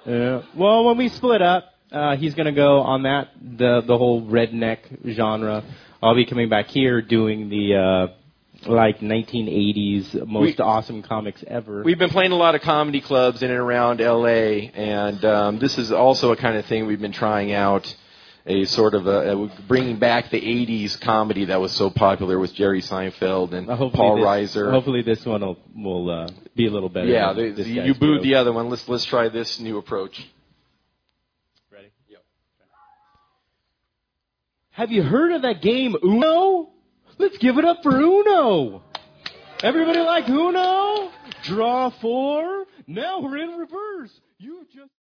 Yeah. Well, when we split up, he's going to go on that, the whole redneck genre. I'll be coming back here doing the, 1980s most awesome comics ever. We've been playing a lot of comedy clubs in and around L.A., and this is also a kind of thing we've been trying out, a sort of bringing back the 80s comedy that was so popular with Jerry Seinfeld and Paul Reiser. Hopefully this one will be a little better. Yeah, you booed the other one. Let's try this new approach. Ready? Yep. Have you heard of that game Uno? Let's give it up for Uno. Everybody like Uno? Draw 4. Now we're in reverse. You just